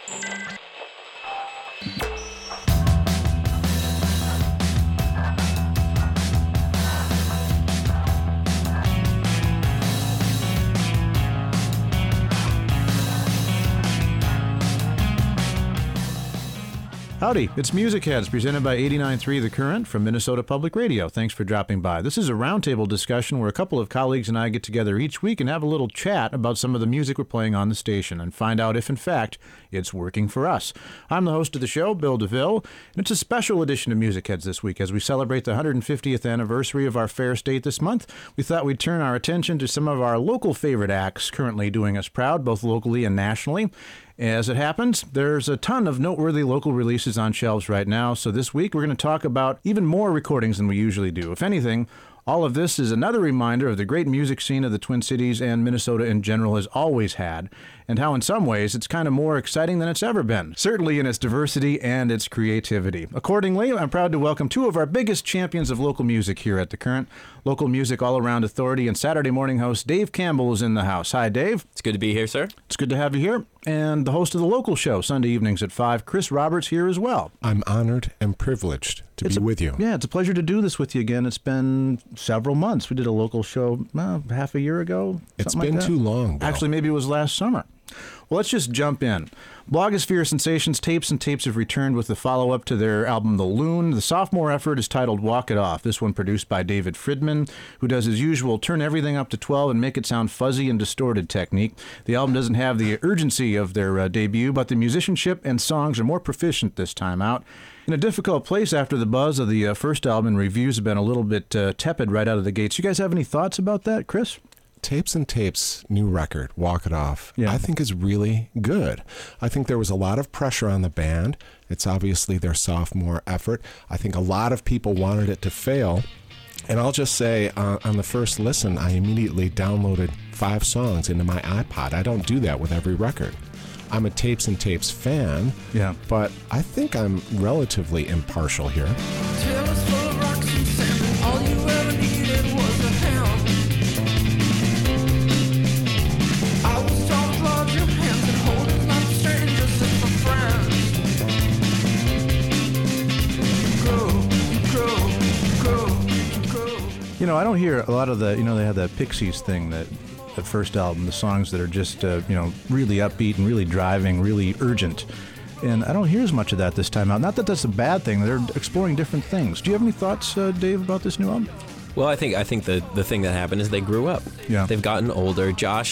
Howdy, it's Music Heads, presented by 89.3 The Current from Minnesota Public Radio. Thanks for dropping by. This is a roundtable discussion where a couple of colleagues and I get together each week and have a little chat about some of the music we're playing on the station and find out if, in fact, it's working for us. I'm the host of the show, Bill DeVille, and it's a special edition of Music Heads this week. As we celebrate the 150th anniversary of our fair state this month, we thought we'd turn our attention to some of our local favorite acts currently doing us proud, both locally and nationally. As it happens, there's a ton of noteworthy local releases on shelves right now, so this week we're going to talk about even more recordings than we usually do. If anything, all of this is another reminder of the great music scene of the Twin Cities and Minnesota in general has always had, and how in some ways it's kind of more exciting than it's ever been, certainly in its diversity and its creativity. Accordingly, I'm proud to welcome two of our biggest champions of local music here at The Current. Local music all-around authority and Saturday morning host Dave Campbell is in the house. Hi, Dave. It's good to be here, sir. It's good to have you here. And the host of the local show, Sunday evenings at 5, Chris Roberts, here as well. I'm honored and privileged to be with you. Yeah, it's a pleasure to do this with you again. It's been several months. We did a local show half a year ago. It's been too long, Bill. Actually, maybe it was last summer. Well, let's just jump in. Blogosphere Sensations Tapes and Tapes have returned with the follow-up to their album The Loon. The sophomore effort is titled Walk It Off, this one produced by David Friedman, who does his usual turn everything up to 12 and make it sound fuzzy and distorted technique. The album doesn't have the urgency of their debut, but the musicianship and songs are more proficient this time out. In a difficult place after the buzz of the first album, and reviews have been a little bit tepid right out of the gates. You guys have any thoughts about that, Chris? Tapes and Tapes' new record, Walk It Off, yeah. I think is really good. I think there was a lot of pressure on the band. It's obviously their sophomore effort. I think a lot of people wanted it to fail. And I'll just say, on the first listen, I immediately downloaded 5 songs into my iPod. I don't do that with every record. I'm a Tapes and Tapes fan, yeah, but I think I'm relatively impartial here. Taylor's full of rocks and sand, and all you ever needed was a hand. I was taught to love your hands and hold it like strangers as my friends. Grow. You know, I don't hear a lot of the, they had that Pixies thing, that first album, the songs that are just, really upbeat and really driving, really urgent. And I don't hear as much of that this time out. Not that that's a bad thing. They're exploring different things. Do you have any thoughts, Dave, about this new album? Well, I think the thing that happened is they grew up. Yeah. They've gotten older. Josh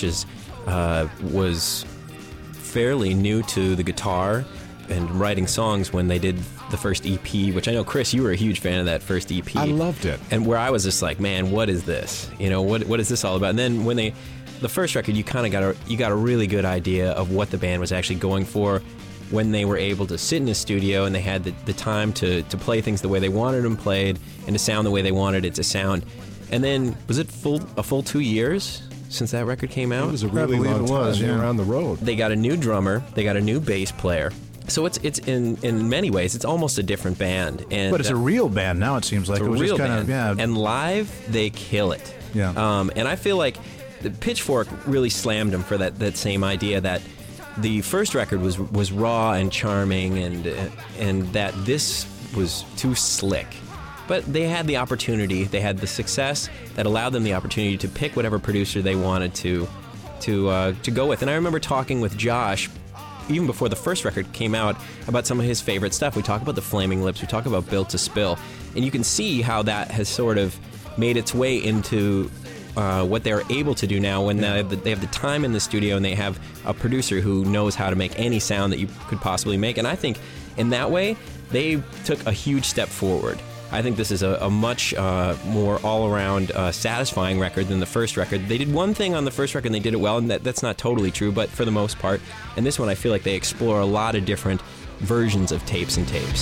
was fairly new to the guitar and writing songs when they did the first EP, which I know, Chris, you were a huge fan of that first EP. I loved it. And where I was just like, man, what is this? What is this all about? And then when the first record, you kind of got a really good idea of what the band was actually going for when they were able to sit in a studio and they had the time to play things the way they wanted them played and to sound the way they wanted it to sound. And then, was it a full 2 years since that record came out? It was a really long time. They were on the road. They got a new drummer. They got a new bass player. So it's in many ways, it's almost a different band. But it's a real band now, it seems like. It's a real band. Yeah. And live, they kill it. Yeah. And I feel like the Pitchfork really slammed them for that same idea that the first record was raw and charming and that this was too slick. But they had the opportunity, they had the success that allowed them the opportunity to pick whatever producer they wanted to go with. And I remember talking with Josh even before the first record came out about some of his favorite stuff. We talk about the Flaming Lips, we talk about Built to Spill, and you can see how that has sort of made its way into what they're able to do now when they have the time in the studio and they have a producer who knows how to make any sound that you could possibly make. And I think in that way, they took a huge step forward. I think this is a much more all-around satisfying record than the first record. They did one thing on the first record and they did it well, and that's not totally true, but for the most part. And this one, I feel like they explore a lot of different versions of Tapes and Tapes.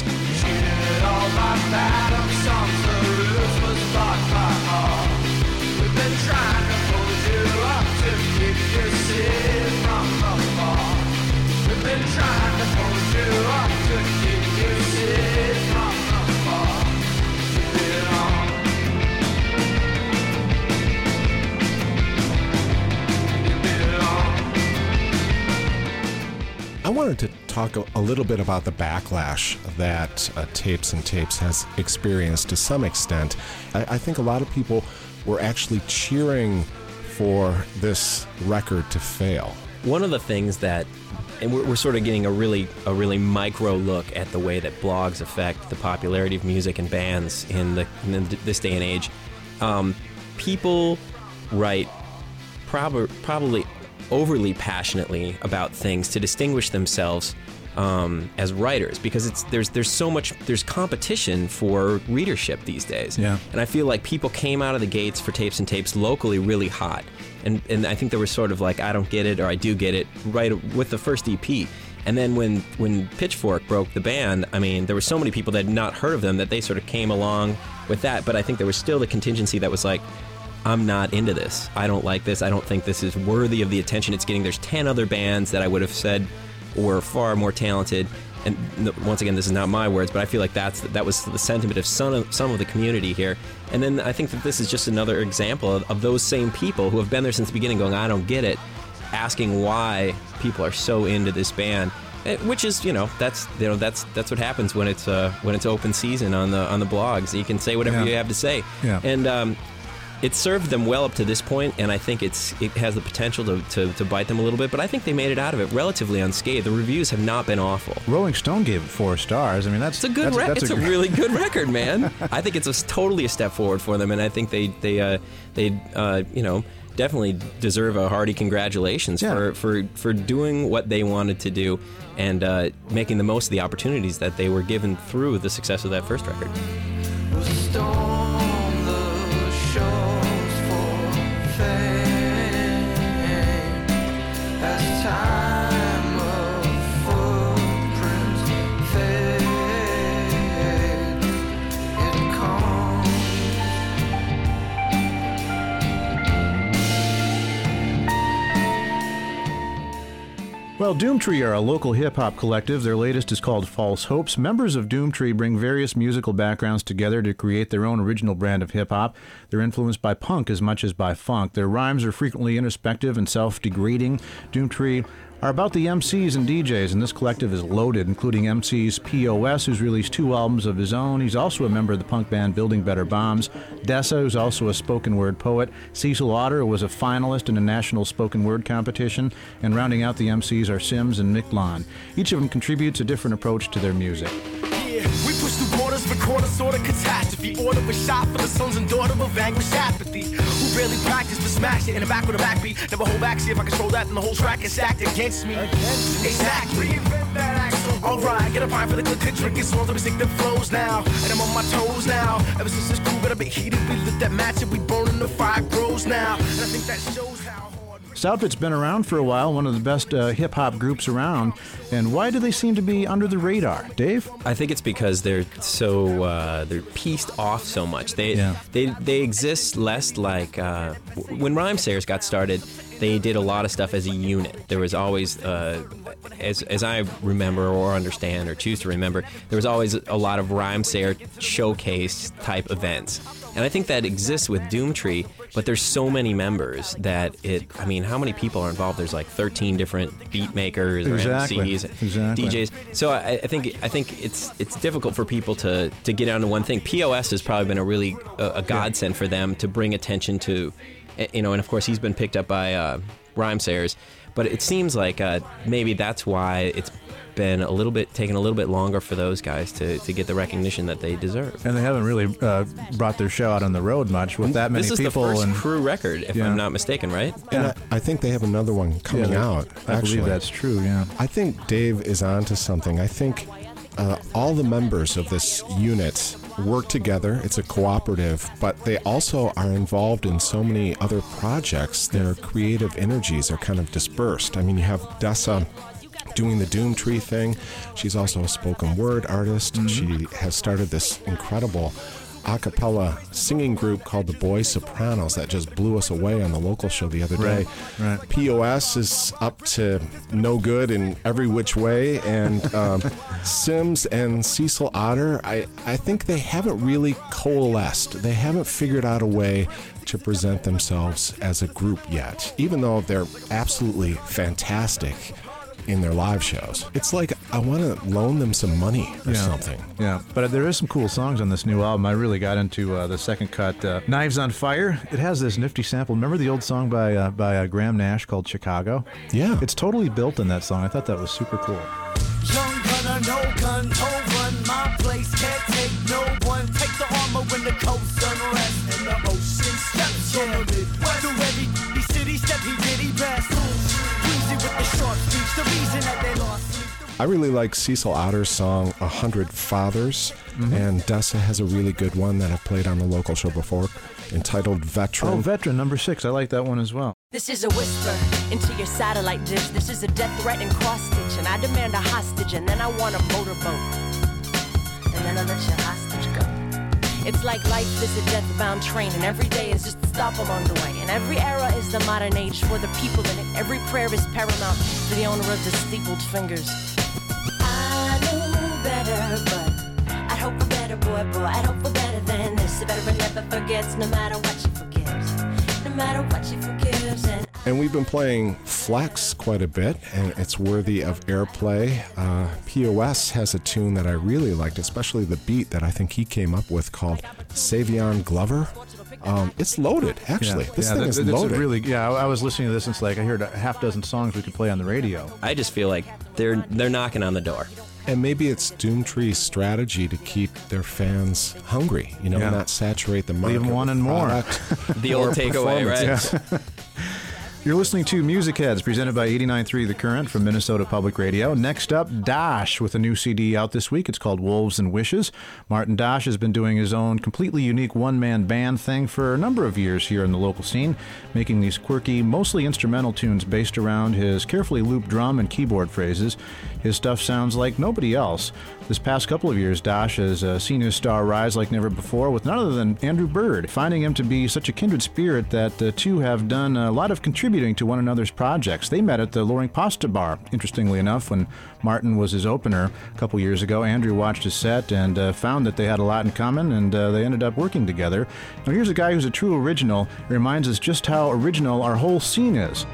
I wanted to talk a little bit about the backlash that Tapes and Tapes has experienced to some extent. I think a lot of people were actually cheering for this record to fail. One of the things that, and we're sort of getting a really micro look at the way that blogs affect the popularity of music and bands in this day and age. People write probably overly passionately about things to distinguish themselves as writers, because there's competition for readership these days. Yeah. And I feel like people came out of the gates for Tapes and Tapes locally really hot, and I think there was sort of like, I don't get it or I do get it right with the first EP. And then when Pitchfork broke the band, I mean, there were so many people that had not heard of them that they sort of came along with that. But I think there was still the contingency that was like, I'm not into this. I don't like this. I don't think this is worthy of the attention it's getting. There's 10 other bands that I would have said were far more talented. And once again, this is not my words, but I feel like that was the sentiment of some of the community here. And then I think that this is just another example of those same people who have been there since the beginning going, I don't get it, asking why people are so into this band. Which is, that's what happens when it's open season on the blogs. You can say whatever you have to say. Yeah. And it served them well up to this point, and I think it has the potential to bite them a little bit, but I think they made it out of it relatively unscathed. The reviews have not been awful. Rolling Stone gave it 4 stars. I mean, it's a good record. It's a really good record, man. I think it's totally a step forward for them, and I think they definitely deserve a hearty congratulations for doing what they wanted to do and making the most of the opportunities that they were given through the success of that first record. Well, Doomtree are a local hip-hop collective. Their latest is called False Hopes. Members of Doomtree bring various musical backgrounds together to create their own original brand of hip-hop. They're influenced by punk as much as by funk. Their rhymes are frequently introspective and self-degrading. Doomtree are about the MCs and DJs, and this collective is loaded, including MCs POS, who's released 2 albums of his own. He's also a member of the punk band Building Better Bombs. Dessa, who's also a spoken word poet. Cecil Otter was a finalist in a national spoken word competition. And rounding out the MCs are Sims and Mick Lon. Each of them contributes a different approach to their music. We push through borders, record a sort of catastrophe. Order a shot for the sons and daughter of anguish apathy. Who barely practice but smash it in the back with a backbeat. Never hold back, see if I control that, then the whole track is stacked against me. Exactly. Alright, get a pint for the good drink, it's all that we stick them flows now. And I'm on my toes now. Ever since this crew got a bit heated, we lit that match and we burning the fire grows now. And I think that shows how hard. Southfit's been around for a while, one of the best hip-hop groups around. And why do they seem to be under the radar? Dave? I think it's because they're so they're pieced off so much. They exist less like when Rhymesayers got started. They did a lot of stuff as a unit. There was always, as I remember or understand or choose to remember, there was always a lot of Rhymesayer showcase type events. And I think that exists with Doomtree, but there's so many members that how many people are involved? There's like 13 different beat makers or MCs, DJs. So I think it's difficult for people to get onto one thing. POS has probably been a godsend for them to bring attention to, and of course he's been picked up by Rhymesayers, but it seems like maybe that's why it's been taken a little bit longer for those guys to get the recognition that they deserve. And they haven't really brought their show out on the road much with that many people. This is the first crew record, if I'm not mistaken, right? And I think they have another one coming out. I believe that's true, yeah. I think Dave is onto something. I think all the members of this unit work together. It's a cooperative, but they also are involved in so many other projects. Their creative energies are kind of dispersed. I mean, you have Dessa doing the Doomtree thing. She's also a spoken word artist. Mm-hmm. She has started this incredible a cappella singing group called the Boy Sopranos that just blew us away on the local show the other day. Right. POS is up to no good in every which way, and Sims and Cecil Otter, I think they haven't really coalesced. They haven't figured out a way to present themselves as a group yet. Even though they're absolutely fantastic, in their live shows. It's like I want to loan them some money or something. Yeah, but there is some cool songs on this new album. I really got into the second cut, Knives on Fire. It has this nifty sample. Remember the old song by Graham Nash called Chicago? Yeah. It's totally built in that song. I thought that was super cool. Young gunner, no gun, no run. My place can't take no one. Take the armor when the coast unrest and the ocean steps on the Midwest. Through every city step he did he best. Easy with the short speech, the reason that they lost sleep. I really like Cecil Otter's song 100 Fathers, and Dessa has a really good one that I've played on the local show before, entitled Veteran. Oh, Veteran, number 6. I like that one as well. This is a whisper into your satellite dish. This is a death threat and cross-stitch, and I demand a hostage, and then I want a motorboat, and then I let your hostage go. It's like life is a death-bound train, and every day is just a stop along the way, and every era is the modern age for the people in it. Every prayer is paramount to the owner of the steepled fingers. I know better, but I hope for better, boy, I'd hope for better than this. A veteran never forgets, no matter what she forgives, no matter what she forgives. And we've been playing Flex quite a bit, and it's worthy of airplay. POS has a tune that I really liked, especially the beat that I think he came up with called Savion Glover. It's loaded, actually. This thing is loaded. I was listening to this, and it's like I heard a half dozen songs we could play on the radio. I just feel like they're knocking on the door. And maybe it's Doomtree's strategy to keep their fans hungry, not saturate the market. Leave them wanting more. The old takeaway, right? Yeah. You're listening to Music Heads, presented by 89.3 The Current from Minnesota Public Radio. Next up, Dash with a new CD out this week. It's called Wolves and Wishes. Martin Dash has been doing his own completely unique one-man band thing for a number of years here in the local scene, making these quirky, mostly instrumental tunes based around his carefully looped drum and keyboard phrases. His stuff sounds like nobody else. This past couple of years, Dash has seen his star rise like never before with none other than Andrew Bird, finding him to be such a kindred spirit that the two have done a lot of contributing to one another's projects. They met at the Loring Pasta Bar. Interestingly enough, when Martin was his opener a couple years ago, Andrew watched his set and found that they had a lot in common, and they ended up working together. Now here's a guy who's a true original. He reminds us just how original our whole scene is.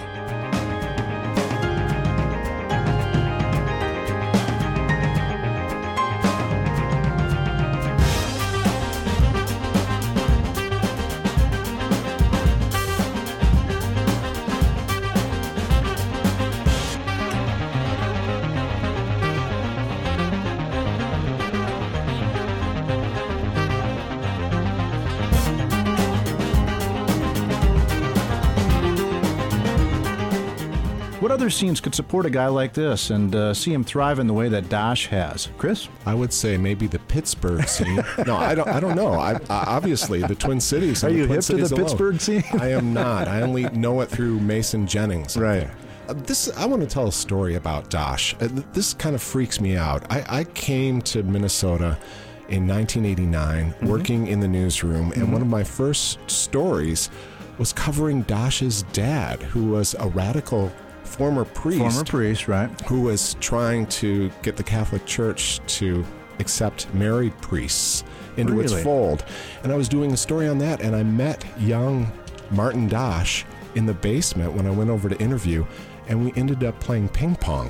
What other scenes could support a guy like this and see him thrive in the way that Dash has? Chris? I would say maybe the Pittsburgh scene. No, I don't know. Obviously, the Twin Cities. Are you Twin hip Cities to the alone. Pittsburgh scene? I am not. I only know it through Mason Jennings. Right. I want to tell a story about Dash. This kind of freaks me out. I came to Minnesota in 1989, working in the newsroom, and one of my first stories was covering Dash's dad, who was a radical former priest, right? Who was trying to get the Catholic Church to accept married priests into its fold. And I was doing a story on that, and I met young Martin Dash in the basement when I went over to interview, and we ended up playing ping pong.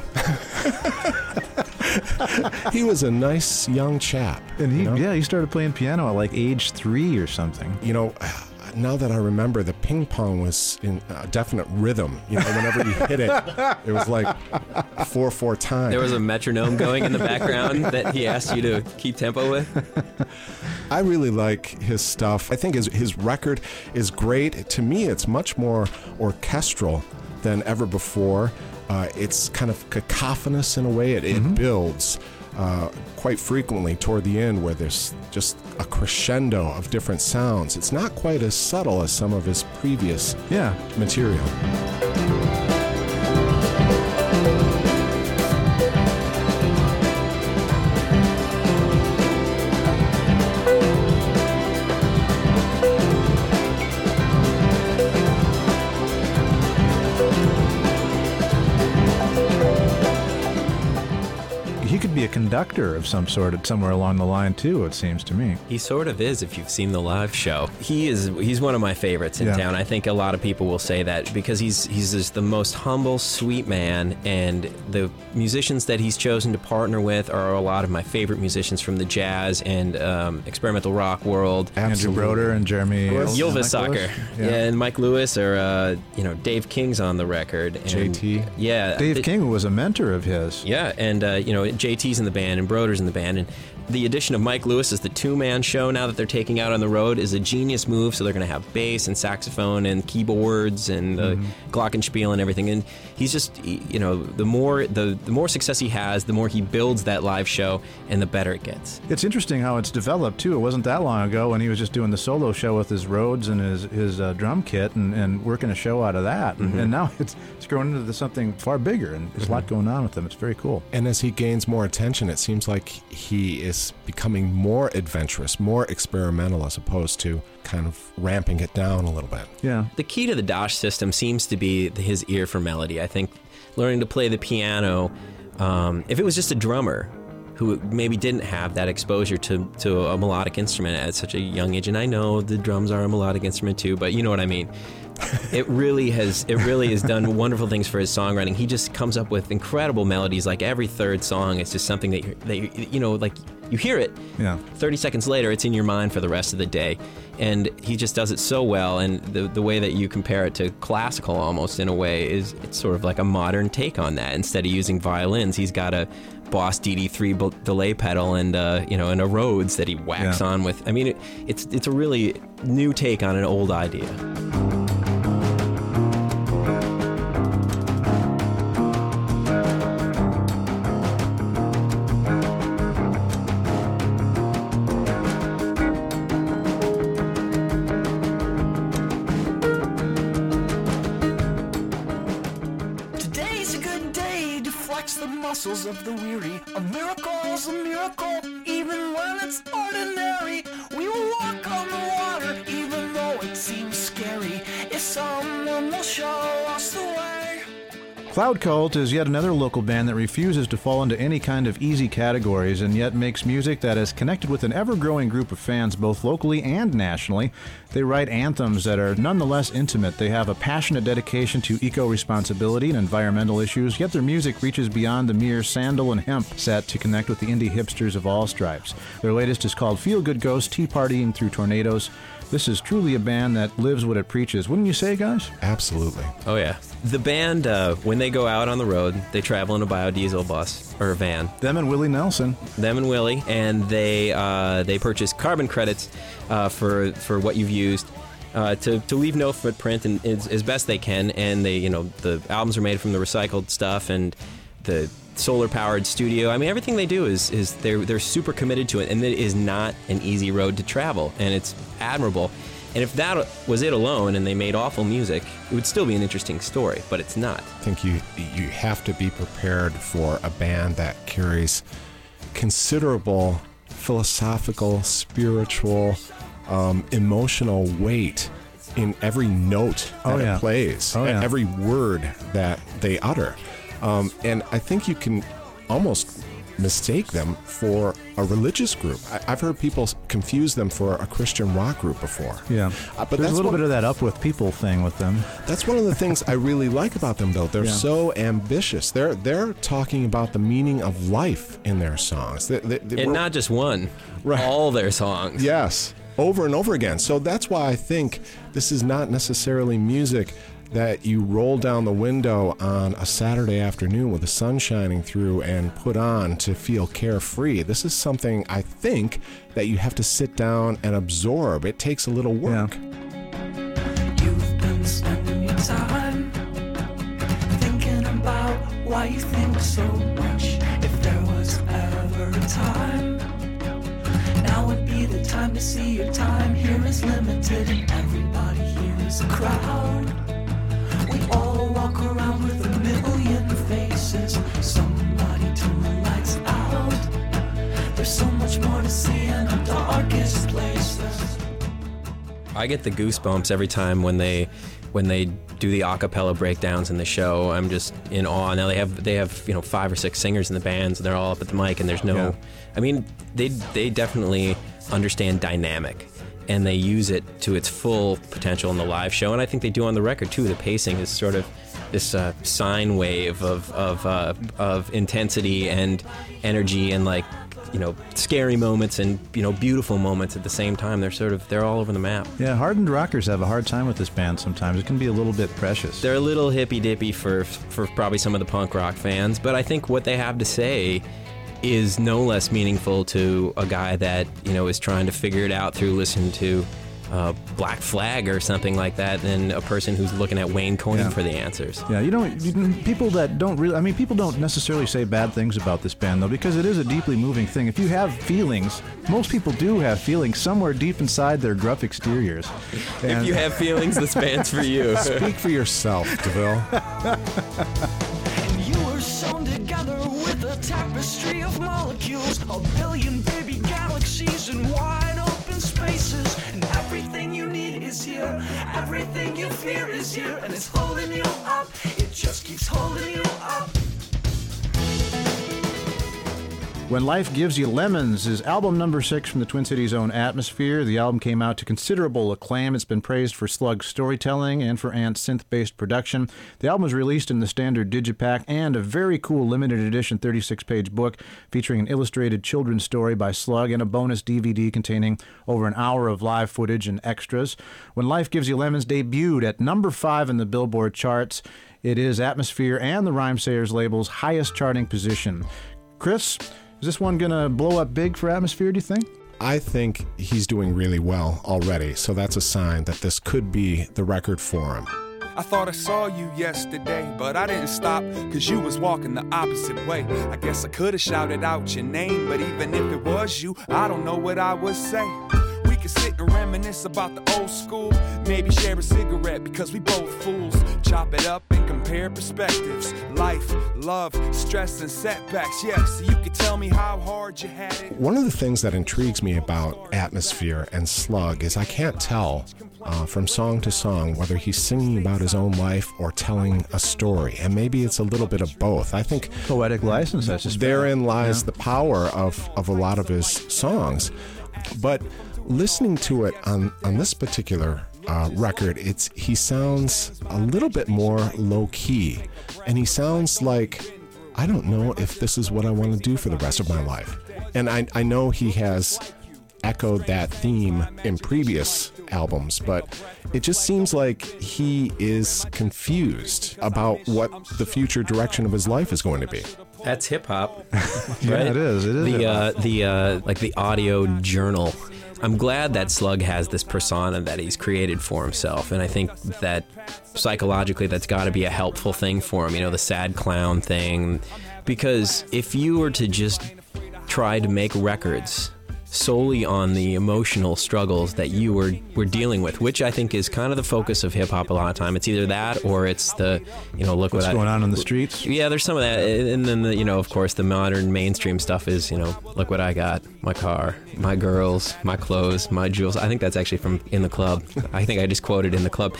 He was a nice young chap. And he started playing piano at like age 3 or something. Now that I remember, the ping pong was in a definite rhythm. Whenever you hit it, it was like 4/4 time. There was a metronome going in the background that he asked you to keep tempo with. I really like his stuff. I think his record is great. To me, it's much more orchestral than ever before. It's kind of cacophonous in a way. It builds quite frequently toward the end, where there's just a crescendo of different sounds. It's not quite as subtle as some of his previous material. he could be a conductor of some sort somewhere along the line too, it seems to me. He sort of is if you've seen the live show. He's one of my favorites in town. I think a lot of people will say that because he's just the most humble, sweet man, and the musicians that he's chosen to partner with are a lot of my favorite musicians from the jazz and experimental rock world. Andrew Broder and Jeremy Ylvisaker. Yeah, and Mike Lewis, or Dave King's on the record. And, JT. Yeah. Dave King was a mentor of his. Yeah, and JT's in the band and Broder's in the band, and the addition of Mike Lewis as the two-man show now that they're taking out on the road is a genius move. So they're going to have bass and saxophone and keyboards and glockenspiel and everything. And he's just, the more success he has, the more he builds that live show, and the better it gets. It's interesting how it's developed too. It wasn't that long ago when he was just doing the solo show with his Rhodes and his drum kit and working a show out of that. And now it's grown into something far bigger, and there's a lot going on with him. It's very cool. And as he gains more attention, it seems like he is becoming more adventurous, more experimental, as opposed to kind of ramping it down a little bit. Yeah. The key to the Dosh system seems to be his ear for melody. I think learning to play the piano, if it was just a drummer who maybe didn't have that exposure to a melodic instrument at such a young age, and I know the drums are a melodic instrument too, but you know what I mean. It really has done wonderful things for his songwriting. He just comes up with incredible melodies. Like every third song, it's just something that like you hear it. Yeah. 30 seconds later, it's in your mind for the rest of the day, and he just does it so well. And the way that you compare it to classical, almost in a way, it's sort of like a modern take on that. Instead of using violins, he's got a Boss DD3 delay pedal and and a Rhodes that he whacks on with. I mean, it's a really new take on an old idea. Of the weary, a miracle's a miracle, even when it's ordinary. We will walk on the water, even though it seems scary. If someone will show us the way. Cloud Cult is yet another local band that refuses to fall into any kind of easy categories and yet makes music that is connected with an ever-growing group of fans both locally and nationally. They write anthems that are nonetheless intimate. They have a passionate dedication to eco-responsibility and environmental issues, yet their music reaches beyond the mere sandal and hemp set to connect with the indie hipsters of all stripes. Their latest is called Feel Good Ghost, Tea Partying Through Tornadoes. This is truly a band that lives what it preaches. Wouldn't you say, guys? Absolutely. Oh, yeah. The band, when they go out on the road, they travel in a biodiesel bus or a van. Them and Willie Nelson. Them and Willie, and they purchase carbon credits for what you've used to leave no footprint and as best they can. And they, the albums are made from the recycled stuff and the solar-powered studio. I mean, everything they do is they're super committed to it, and it is not an easy road to travel, and it's admirable. And if that was it alone, and they made awful music, it would still be an interesting story, but it's not. I think you have to be prepared for a band that carries considerable philosophical, spiritual, emotional weight in every note that it plays, every word that they utter. And I think you can almost mistake them for a religious group. I've heard people confuse them for a Christian rock group before. Yeah, but there's a little bit of that up with people thing with them. That's one of the things I really like about them, though. They're so ambitious. They're talking about the meaning of life in their songs. And not just one, right. All their songs. Yes, over and over again. So that's why I think this is not necessarily music that you roll down the window on a Saturday afternoon with the sun shining through and put on to feel carefree. This is something I think that you have to sit down and absorb. It takes a little work. Yeah. You've been spending your time thinking about why you think so much. If there was ever a time, now would be the time to see your time. Here is limited and everybody here is a crowd. We all walk around with a million faces. Somebody turn the lights out. There's so much more to see in the darkest places. I get the goosebumps every time when they when they do the a cappella breakdowns in the show, I'm just in awe. Now they have 5 or 6 singers in the bands, and they're all up at the mic, and there's no... Yeah. I mean, they definitely understand dynamic, and they use it to its full potential in the live show, and I think they do on the record too. The pacing is sort of this sine wave of intensity and energy, and like, scary moments and beautiful moments at the same time. They're all over the map. Yeah, hardened rockers have a hard time with this band sometimes. It can be a little bit precious. They're a little hippy dippy for probably some of the punk rock fans, but I think what they have to say is no less meaningful to a guy that is trying to figure it out through listening to Black Flag or something like that, than a person who's looking at Wayne Coyne for the answers. Yeah, people don't necessarily say bad things about this band, though, because it is a deeply moving thing. If you have feelings, most people do have feelings somewhere deep inside their gruff exteriors. And if you have feelings, this band's for you. Speak for yourself, DeVille. And you were sewn together with a tapestry of molecules, a billion baby galaxies and wide open spaces. And everything you need is here, everything you fear is here, and it's holding you up, it just keeps holding you up. When Life Gives You Lemons is album number 6 from the Twin Cities' own Atmosphere. The album came out to considerable acclaim. It's been praised for Slug's storytelling and for Ant's synth-based production. The album was released in the standard digipack and a very cool limited edition 36-page book featuring an illustrated children's story by Slug and a bonus DVD containing over an hour of live footage and extras. When Life Gives You Lemons debuted at number 5 in the Billboard charts. It is Atmosphere and the Rhymesayers label's highest charting position. Chris, is this one going to blow up big for Atmosphere, do you think? I think he's doing really well already, so that's a sign that this could be the record for him. I thought I saw you yesterday, but I didn't stop, cause you was walking the opposite way. I guess I could've shouted out your name, but even if it was you, I don't know what I would say. We could sit and reminisce about the old school, maybe share a cigarette because we both fools. Chop it up and compare perspectives. Life, love, stress and setbacks. Yeah, so you could tell me how hard you had it. One of the things that intrigues me about Atmosphere and Slug is I can't tell from song to song whether he's singing about his own life or telling a story, and maybe it's a little bit of both. I think poetic license, I suspect. Therein lies the power of a lot of his songs. But listening to it on this particular record, he sounds a little bit more low-key, and he sounds like, I don't know if this is what I want to do for the rest of my life. And I know he has echoed that theme in previous albums, but it just seems like he is confused about what the future direction of his life is going to be. That's hip-hop. Yeah, right? it is. The audio journal. I'm glad that Slug has this persona that he's created for himself, and I think that psychologically that's got to be a helpful thing for him, the sad clown thing, because if you were to just try to make records solely on the emotional struggles that you were dealing with, which I think is kind of the focus of hip-hop a lot of time. It's either that or it's the, look what's going on in the streets. Yeah, there's some of that. And then, of course, the modern mainstream stuff is, look what I got, my car, my girls, my clothes, my jewels. I think that's actually from In the Club. I think I just quoted In the Club.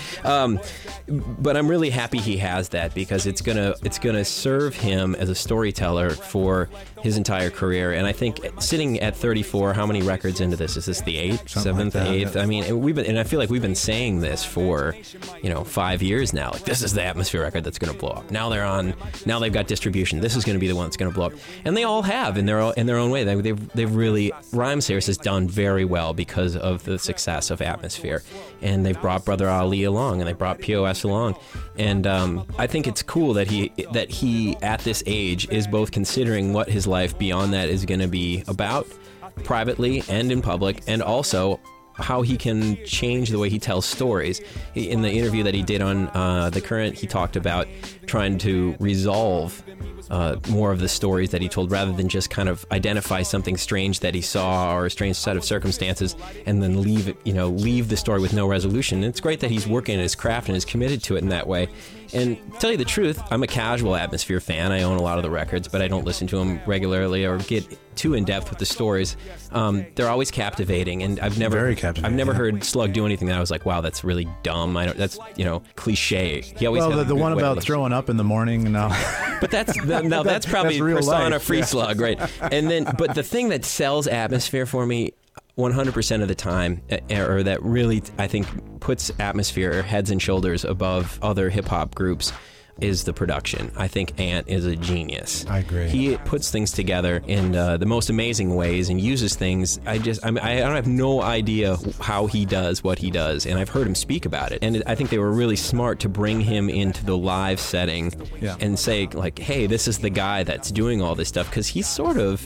But I'm really happy he has that, because it's gonna serve him as a storyteller for his entire career. And I think sitting at 34, how many records into this? Is this the 8th, 7th, 8th? I mean, I feel like we've been saying this for, 5 years now. Like, this is the Atmosphere record that's going to blow up. Now they've got distribution. This is going to be the one that's going to blow up. And they all have in their own way. They've really, Rhymesayers has done very well because of the success of Atmosphere. And they've brought Brother Ali along, and they brought POS along. And I think it's cool that he at this age is both considering what his life beyond that is going to be about, privately and in public, and also how he can change the way he tells stories. In the interview that he did on The Current, he talked about trying to resolve more of the stories that he told, rather than just kind of identify something strange that he saw or a strange set of circumstances and then leave the story with no resolution. And it's great that he's working at his craft and is committed to it in that way. And to tell you the truth, I'm a casual Atmosphere fan. I own a lot of the records, but I don't listen to them regularly or get too in depth with the stories. They're always captivating, and I've never heard Slug do anything that I was like, wow, that's really dumb. That's cliche. He always the one about throwing up in the morning. No, but that's probably real Persona life. Free Slug, right? And then, but the thing that sells Atmosphere for me 100% of the time, or that really I think puts Atmosphere heads and shoulders above other hip hop groups, is the production. I think Ant is a genius. I agree. He puts things together in the most amazing ways and uses things. I have no idea how he does what he does, and I've heard him speak about it. And I think they were really smart to bring him into the live setting and say, like, hey, this is the guy that's doing all this stuff, because he's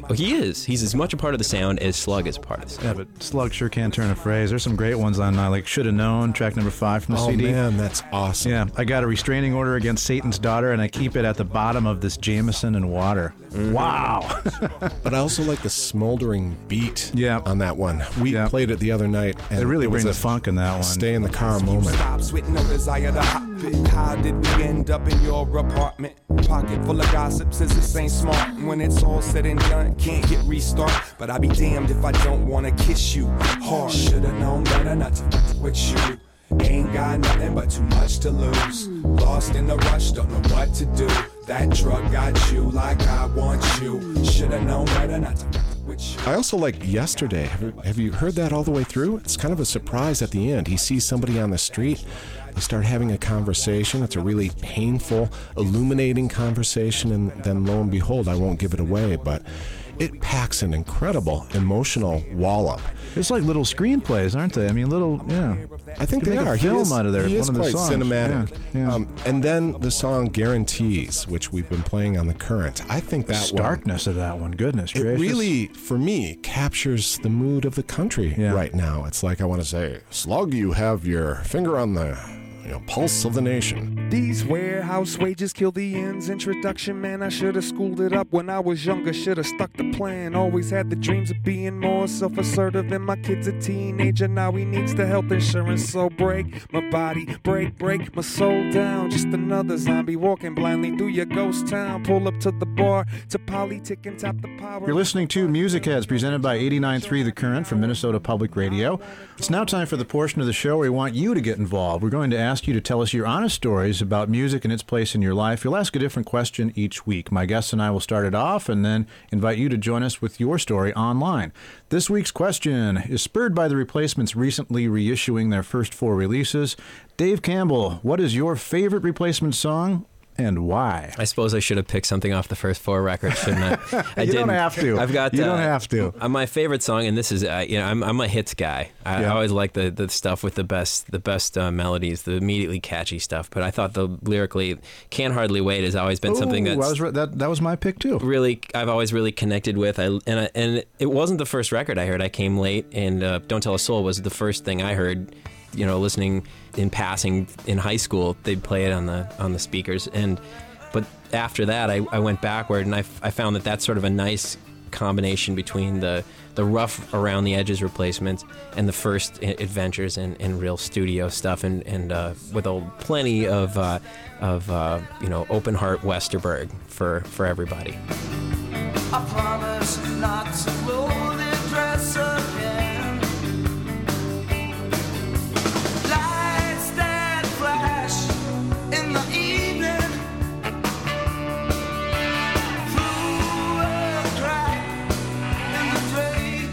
as much a part of the sound as Slug is a part of the sound. Yeah, but Slug sure can turn a phrase. There's some great ones on like Shoulda Known, track number 5 from the CD. Oh man, that's awesome. Yeah, I got a restraining order against Satan's Daughter, and I keep it at the bottom of this Jameson and water. Mm-hmm. Wow. But I also like the smoldering beat on that one. We played it the other night, and It really was brings the funk in that one. Stay in the car moment. Stops with no desire to hop it. How did we end up in your apartment? Pocket full of gossip, says this ain't smart. When it's all said and done, can't hit restart. But I'd be damned if I don't wanna kiss you hard. Should've known better not to fuck with you. Ain't got nothing but too much to lose. Lost in the rush, don't know what to do. That drug got you like I want you. Should've known better not to fuck with you. I also like Yesterday. Have you heard that all the way through? It's kind of a surprise at the end. He sees somebody on the street. They start having a conversation. It's a really painful, illuminating conversation, and then lo and behold, I won't give it away, but it packs an incredible emotional wallop. It's like little screenplays, aren't they? I mean, I think You they make a are. film out of there. He is One of the quite songs. cinematic. Yeah. And then the song Guarantees, which we've been playing on The Current. I think the that one, starkness of that one, goodness it gracious. really, for me, captures the mood of the country right now. It's like I want to say, Slug, you have your finger on the pulse of the nation. These warehouse wages kill the ends. Introduction, man, I should've schooled it up when I was younger. Should've stuck the plan. Always had the dreams of being more self-assertive. And my kid's a teenager, now he needs the health insurance. So break my body, break my soul down. Just another zombie walking blindly through your ghost town. Pull up to the bar, to politic and tap the power. You're listening to Music Heads, presented by 89.3 The Current from Minnesota Public Radio. It's now time for the portion of the show where we want you to get involved. We're going to ask you to tell us your honest stories about music and its place in your life. You'll ask a different question each week. My guests and I will start it off and then invite you to join us with your story online. This week's question is spurred by the Replacements recently reissuing their first 4 releases. Dave Campbell, what is your favorite Replacement song and why? I suppose I should have picked something off the first 4 records, shouldn't I? I You don't have to. I've got. You don't have to. My favorite song, and this is, I'm a hits guy. I always like the stuff with the best melodies, the immediately catchy stuff. But I thought the lyrically, "Can't Hardly Wait" has always been something that's that was my pick too. Really, I've always really connected with. And it wasn't the first record I heard. I came late, and "Don't Tell a Soul" was the first thing I heard. Listening in passing in high school, they'd play it on the speakers, but after that, I went backward, and I found that that's sort of a nice combination between the rough around the edges Replacements and the first adventures and real studio stuff, and with plenty of open heart Westerberg for everybody. I promise not to blow the dress again. Lights that flash in the evening through a crack in the drain.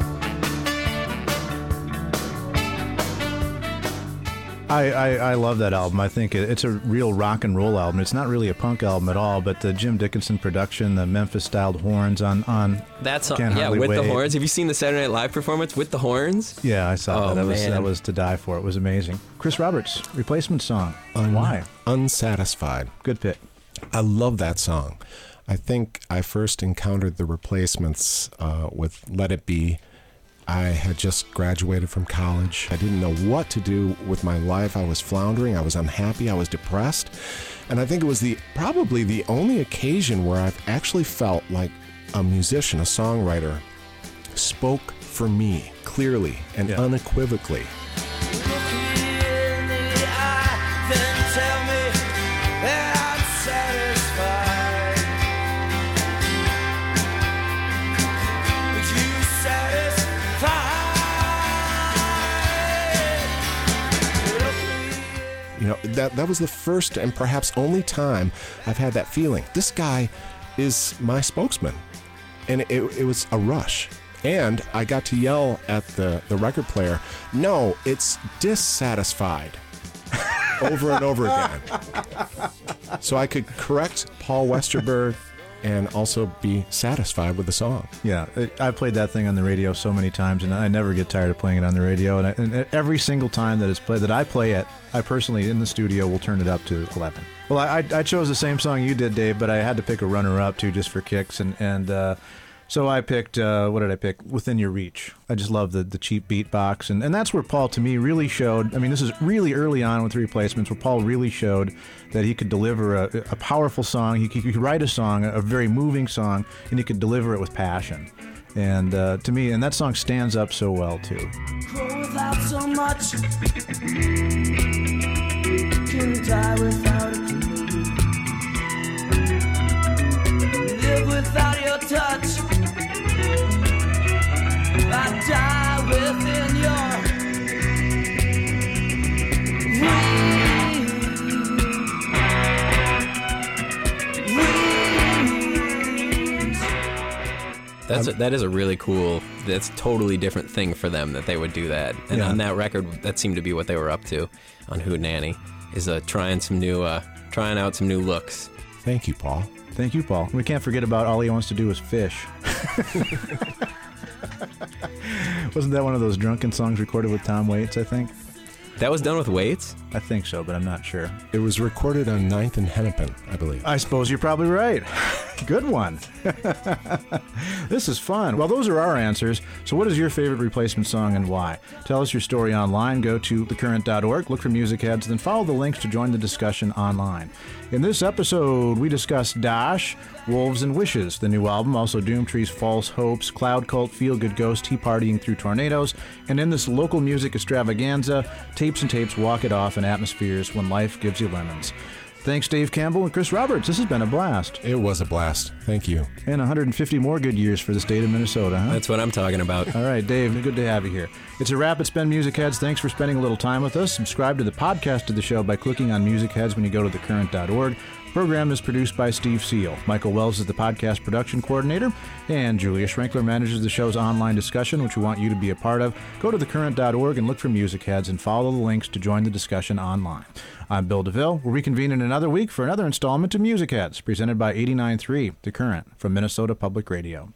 I love that album. I think it's a real rock and roll album. It's not really a punk album at all, but the Jim Dickinson production, the Memphis-styled horns on That's Can't Hardly with Wait. the horns. Have you seen the Saturday Night Live performance with the horns? Yeah, I saw that. Man. That was to die for. It was amazing. Chris Roberts, Replacement song. Why? Unsatisfied. Good pick. I love that song. I think I first encountered the Replacements with Let It Be. I had just graduated from college. I didn't know what to do with my life. I was floundering. I was unhappy. I was depressed. And I think it was probably the only occasion where I've actually felt like a musician, a songwriter, spoke for me clearly and unequivocally. Look me in the eye, then tell me that was the first and perhaps only time I've had that feeling. This guy is my spokesman. And it was a rush. And I got to yell at the record player, no, it's dissatisfied, over and over again. So I could correct Paul Westerberg and also be satisfied with the song. Yeah, I played that thing on the radio so many times, and I never get tired of playing it on the radio. And every single time that it's played, that I play it, I personally in the studio will turn it up to 11. Well, I chose the same song you did, Dave, but I had to pick a runner-up too, just for kicks, and so I picked, what did I pick? Within Your Reach. I just love the cheap beatbox, and that's where Paul, to me, really showed, I mean, this is really early on with the Replacements, where Paul really showed that he could deliver a powerful song, he could write a song, a very moving song, and he could deliver it with passion. And to me, and that song stands up so well, too. Grow without so much, can die without a clue. Live without your touch, I die within your reach. That is a really cool, that's a totally different thing for them that they would do that. And on that record, that seemed to be what they were up to on Hootenanny, is trying out some new looks. Thank you, Paul. Thank you, Paul. We can't forget about All He Wants to Do Is Fish. Wasn't that one of those drunken songs recorded with Tom Waits, I think? That was done with Waits? I think so, but I'm not sure. It was recorded on 9th and Hennepin, I believe. I suppose you're probably right. Good one. This is fun. Well, those are our answers. So what is your favorite Replacement song and why? Tell us your story online. Go to thecurrent.org, look for Music Heads, then follow the links to join the discussion online. In this episode, we discussed Dash, Wolves and Wishes, the new album, also Doomtree's False Hopes, Cloud Cult, Feel Good Ghost, Tea Partying Through Tornadoes, and in this local music extravaganza, Tapes and Tapes, Walk It Off, and Atmospheres, When Life Gives You Lemons. Thanks, Dave Campbell and Chris Roberts. This has been a blast. It was a blast. Thank you. And 150 more good years for the state of Minnesota, huh? That's what I'm talking about. All right, Dave, good to have you here. It's a wrap. It's been Music Heads. Thanks for spending a little time with us. Subscribe to the podcast of the show by clicking on Music Heads when you go to thecurrent.org. The program is produced by Steve Seal. Michael Wells is the podcast production coordinator, and Julia Schrenkler manages the show's online discussion, which we want you to be a part of. Go to thecurrent.org and look for Music Heads and follow the links to join the discussion online. I'm Bill DeVille. We'll reconvene in another week for another installment of Music Heads, presented by 89.3 The Current from Minnesota Public Radio.